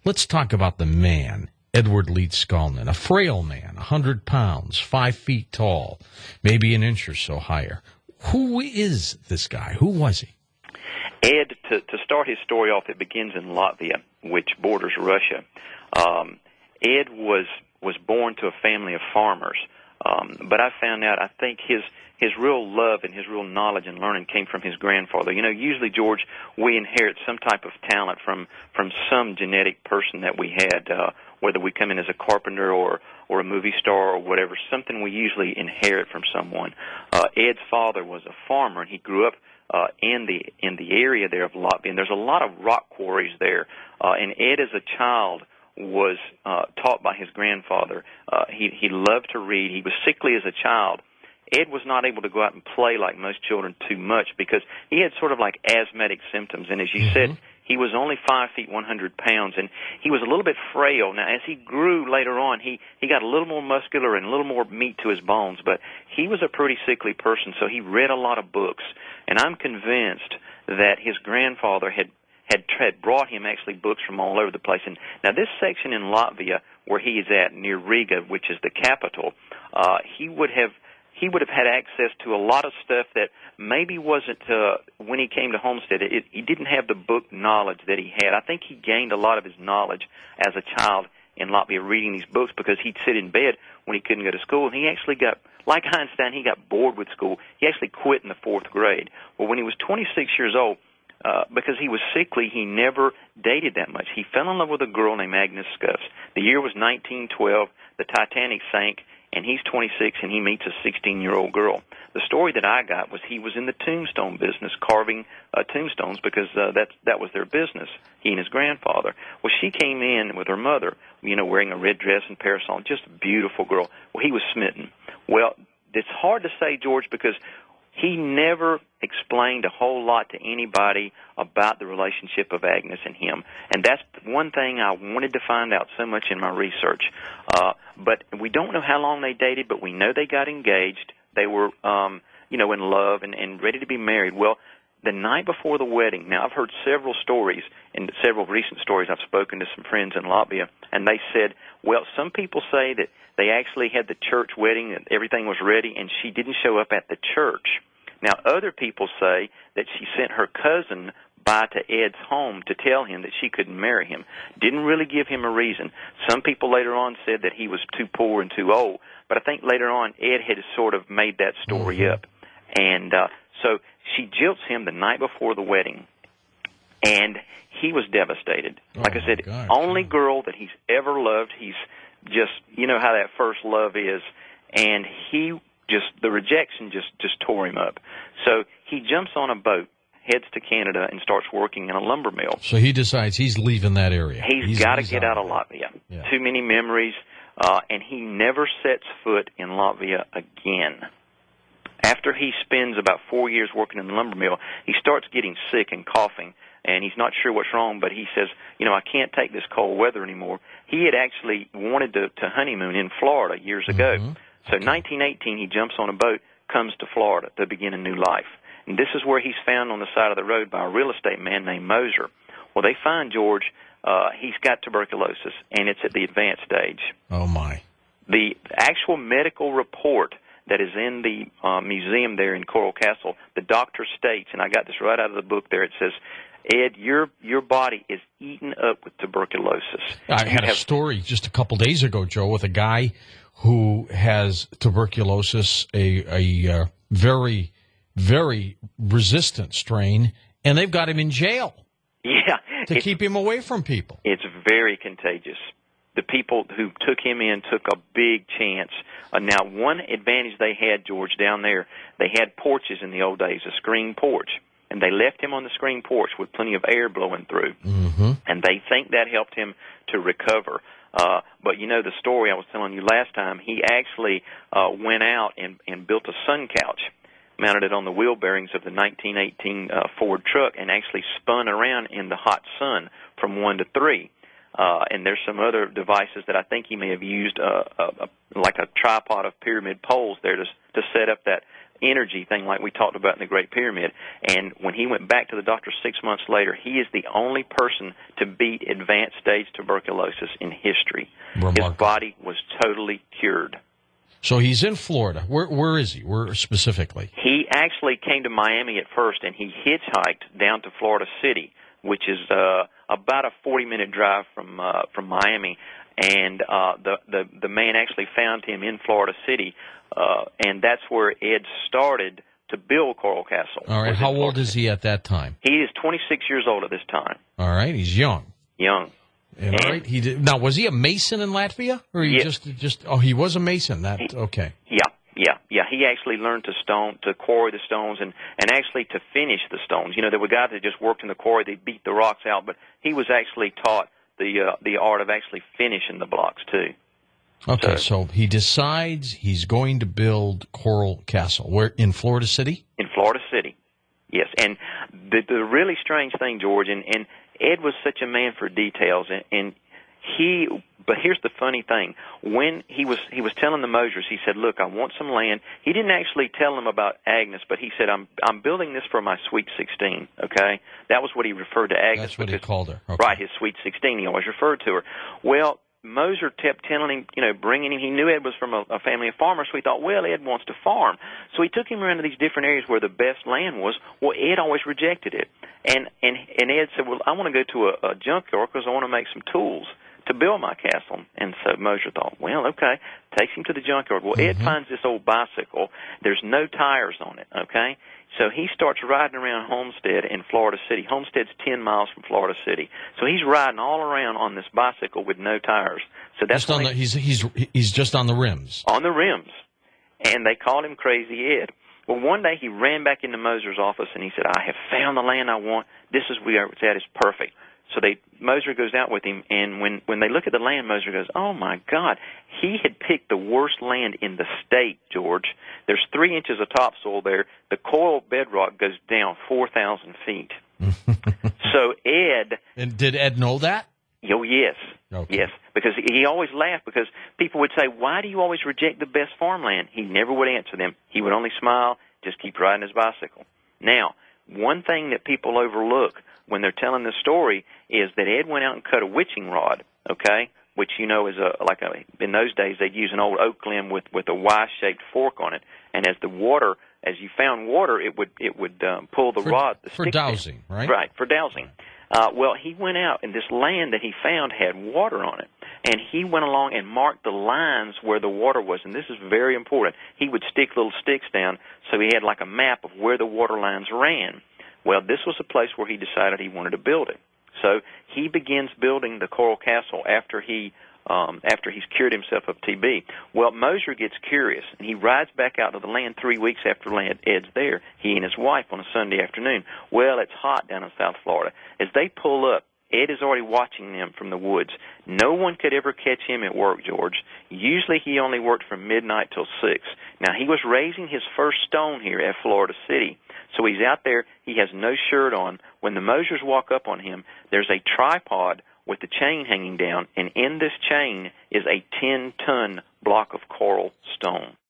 Let's talk about the man, Edward Leeds Skolnin, a frail man, 100 pounds, 5 feet tall, maybe an inch or so higher. Who is this guy? Who was he? Ed, to start his story off, it begins in Latvia, which borders Russia. Ed was born to a family of farmers, but I found out, I think his real love and his real knowledge and learning came from his grandfather. You know, usually, George, we inherit some type of talent from some genetic person that we had, whether we come in as a carpenter or a movie star or whatever, something we usually inherit from someone. Ed's father was a farmer, and he grew up in the area there of Latvia, and there's a lot of rock quarries there. And Ed, as a child, was taught by his grandfather. He loved to read. He was sickly as a child. Ed was not able to go out and play like most children too much because he had sort of like asthmatic symptoms. And as you said, he was only 5 feet 100 pounds, and he was a little bit frail. Now, as he grew later on, he got a little more muscular and a little more meat to his bones, but he was a pretty sickly person, so he read a lot of books. And I'm convinced that his grandfather had brought him actually books from all over the place. And now this section in Latvia where he is at, near Riga, which is the capital, he would have had access to a lot of stuff that maybe wasn't, when he came to Homestead, he didn't have the book knowledge that he had. I think he gained a lot of his knowledge as a child in Latvia reading these books because he'd sit in bed when he couldn't go to school. And he actually got, like Einstein, he got bored with school. He actually quit in the 4th grade. Well, when he was 26 years old, because he was sickly, he never dated that much. He fell in love with a girl named Agnes Scuffs. The year was 1912. The Titanic sank, and he's 26, and he meets a 16-year-old girl. The story that I got was he was in the tombstone business, carving tombstones, because that was their business, he and his grandfather. Well, she came in with her mother, you know, wearing a red dress and parasol, just a beautiful girl. Well, he was smitten. Well, it's hard to say, George, because he never explained a whole lot to anybody about the relationship of Agnes and him. And that's one thing I wanted to find out so much in my research. But we don't know how long they dated, but we know they got engaged. They were, in love and ready to be married. Well, the night before the wedding, now I've heard several stories, and several recent stories. I've spoken to some friends in Latvia, and they said, well, some people say that they actually had the church wedding and everything was ready, and she didn't show up at the church. Now, other people say that she sent her cousin by to Ed's home to tell him that she couldn't marry him. Didn't really give him a reason. Some people later on said that he was too poor and too old, but I think later on Ed had sort of made that story up. And so she jilts him the night before the wedding, and he was devastated. Like I said, only girl that he's ever loved. He's just, you know how that first love is, and the rejection just tore him up. So he jumps on a boat, heads to Canada, and starts working in a lumber mill. So he decides he's leaving that area. He's got to get out of Latvia. Yeah. Too many memories, and he never sets foot in Latvia again. After he spends about 4 years working in the lumber mill, he starts getting sick and coughing, and he's not sure what's wrong, but he says, I can't take this cold weather anymore. He had actually wanted to honeymoon in Florida years ago. So in 1918, he jumps on a boat, comes to Florida to begin a new life. And this is where he's found on the side of the road by a real estate man named Moser. Well, they find George, he's got tuberculosis, and it's at the advanced stage. Oh, my. The actual medical report that is in the museum there in Coral Castle, the doctor states, and I got this right out of the book there, it says, Ed, your body is eaten up with tuberculosis. I had a story just a couple days ago, Joe, with a guy who has tuberculosis, a very, very resistant strain, and they've got him in jail. Yeah. To keep him away from people. It's very contagious. The people who took him in took a big chance. Now, one advantage they had, George, down there, they had porches in the old days, a screen porch, and they left him on the screen porch with plenty of air blowing through, and they think that helped him to recover. But the story I was telling you last time, he actually went out and built a sun couch, mounted it on the wheel bearings of the 1918 Ford truck, and actually spun around in the hot sun from 1 to 3. And there's some other devices that I think he may have used, like a tripod of pyramid poles there to set up that energy thing like we talked about in the Great Pyramid. And when he went back to the doctor 6 months later, he is the only person to beat advanced stage tuberculosis in history. Remarkable. His body was totally cured. So he's in Florida. Where is he? Where specifically? He actually came to Miami at first, and he hitchhiked down to Florida City, which is about a 40-minute drive from Miami. And the man actually found him in Florida City, and that's where Ed started to build Coral Castle. All right. How old is he at that time? He is 26 years old at this time. All right. He's young. Young. And all right. He did. Now, was he a mason in Latvia, or he just? Oh, he was a mason. Okay. Yeah. He actually learned to quarry the stones and actually to finish the stones. You know, there were guys that just worked in the quarry; they beat the rocks out, but he was actually taught the art of actually finishing the blocks too. Okay, so he decides he's going to build Coral Castle. Where, in Florida City? In Florida City, yes. And the really strange thing, George, and Ed was such a man for details, but here's the funny thing. When he was telling the Mosers, he said, "Look, I want some land." He didn't actually tell them about Agnes, but he said, "I'm building this for my Sweet 16." Okay, that was what he referred to Agnes. That's what he called her. Okay. Right, his Sweet 16. He always referred to her. Well, Moser kept telling him, bringing him. He knew Ed was from a family of farmers, so he thought, well, Ed wants to farm. So he took him around to these different areas where the best land was. Well, Ed always rejected it, and Ed said, "Well, I want to go to a junkyard because I want to make some tools to build my castle." And so Moser thought, well, okay, takes him to the junkyard. Well, Ed finds this old bicycle. There's no tires on it, okay? So he starts riding around Homestead in Florida City. Homestead's 10 miles from Florida City. So he's riding all around on this bicycle with no tires. So that's he's just on the rims. On the rims. And they called him Crazy Ed. Well, one day he ran back into Moser's office and he said, "I have found the land I want. This is where it's at. It's perfect." So Moser goes out with him, and when they look at the land, Moser goes, "Oh, my God." He had picked the worst land in the state, George. There's 3 inches of topsoil there. The coral bedrock goes down 4,000 feet. So Ed... And did Ed know that? Oh, yes. Okay. Yes, because he always laughed because people would say, "Why do you always reject the best farmland?" He never would answer them. He would only smile, just keep riding his bicycle. Now, one thing that people overlook when they're telling this story is that Ed went out and cut a witching rod, okay, which is in those days they'd use an old oak limb with a Y-shaped fork on it, and as you found water, it would pull the rod. For dowsing, right? Right, for dowsing. Well, he went out, and this land that he found had water on it, and he went along and marked the lines where the water was, and this is very important. He would stick little sticks down, so he had like a map of where the water lines ran. Well, this was a place where he decided he wanted to build it. So he begins building the Coral Castle after he's cured himself of TB. Well, Moser gets curious, and he rides back out to the land 3 weeks after Ed's there, he and his wife, on a Sunday afternoon. Well, it's hot down in South Florida. As they pull up, Ed is already watching them from the woods. No one could ever catch him at work, George. Usually he only worked from midnight till 6. Now, he was raising his first stone here at Florida City. So he's out there. He has no shirt on. When the Mosers walk up on him, there's a tripod with the chain hanging down, and in this chain is a 10-ton block of coral stone.